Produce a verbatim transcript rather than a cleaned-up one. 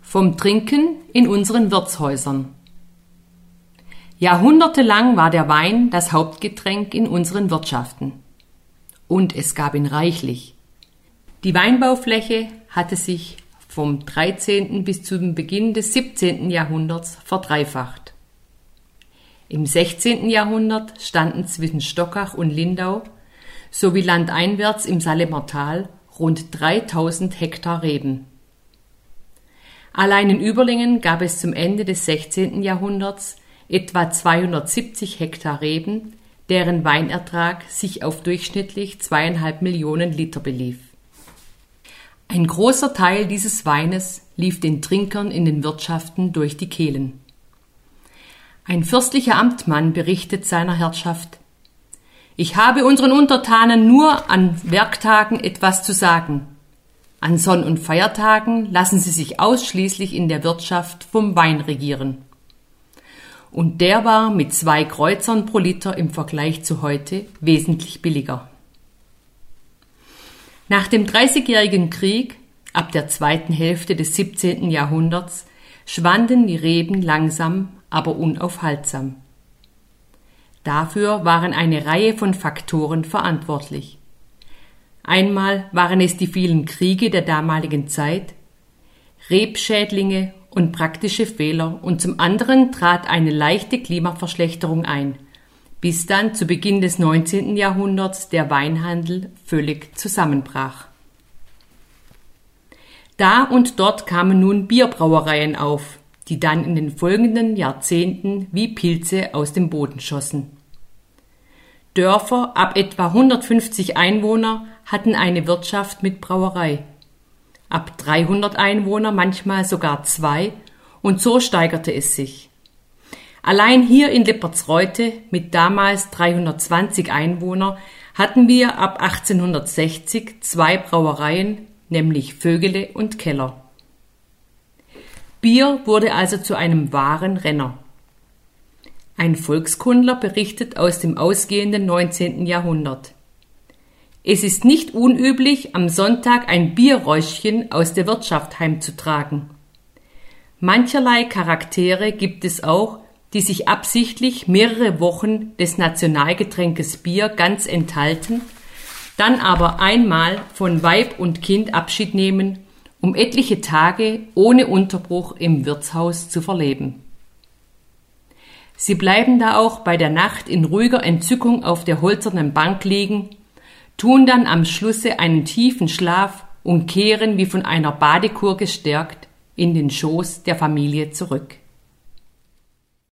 Vom Trinken in unseren Wirtshäusern. Jahrhundertelang war der Wein das Hauptgetränk in unseren Wirtschaften. Und es gab ihn reichlich. Die Weinbaufläche hatte sich vom dreizehnten bis zum Beginn des siebzehnten Jahrhunderts verdreifacht. Im sechzehnten Jahrhundert standen zwischen Stockach und Lindau sowie landeinwärts im Salemer Tal rund dreitausend Hektar Reben. Allein in Überlingen gab es zum Ende des sechzehnten Jahrhunderts etwa zweihundertsiebzig Hektar Reben, deren Weinertrag sich auf durchschnittlich zweieinhalb Millionen Liter belief. Ein großer Teil dieses Weines lief den Trinkern in den Wirtschaften durch die Kehlen. Ein fürstlicher Amtmann berichtet seiner Herrschaft: Ich habe unseren Untertanen nur an Werktagen etwas zu sagen. An Sonn- und Feiertagen lassen sie sich ausschließlich in der Wirtschaft vom Wein regieren. Und der war mit zwei Kreuzern pro Liter im Vergleich zu heute wesentlich billiger. Nach dem Dreißigjährigen Krieg, ab der zweiten Hälfte des siebzehnten Jahrhunderts, schwanden die Reben langsam, aber unaufhaltsam. Dafür waren eine Reihe von Faktoren verantwortlich. Einmal waren es die vielen Kriege der damaligen Zeit, Rebschädlinge und praktische Fehler, und zum anderen trat eine leichte Klimaverschlechterung ein, bis dann zu Beginn des neunzehnten Jahrhunderts der Weinhandel völlig zusammenbrach. Da und dort kamen nun Bierbrauereien auf, die dann in den folgenden Jahrzehnten wie Pilze aus dem Boden schossen. Dörfer ab etwa hundertfünfzig Einwohner hatten eine Wirtschaft mit Brauerei. Ab dreihundert Einwohner manchmal sogar zwei, und so steigerte es sich. Allein hier in Lippertsreute mit damals dreihundertzwanzig Einwohner hatten wir ab achtzehnhundertsechzig zwei Brauereien, nämlich Vögele und Keller. Bier wurde also zu einem wahren Renner. Ein Volkskundler berichtet aus dem ausgehenden neunzehnten Jahrhundert: Es ist nicht unüblich, am Sonntag ein Bierräuschchen aus der Wirtschaft heimzutragen. Mancherlei Charaktere gibt es auch, die sich absichtlich mehrere Wochen des Nationalgetränkes Bier ganz enthalten, dann aber einmal von Weib und Kind Abschied nehmen, um etliche Tage ohne Unterbruch im Wirtshaus zu verleben. Sie bleiben da auch bei der Nacht in ruhiger Entzückung auf der hölzernen Bank liegen, tun dann am Schlusse einen tiefen Schlaf und kehren wie von einer Badekur gestärkt in den Schoß der Familie zurück.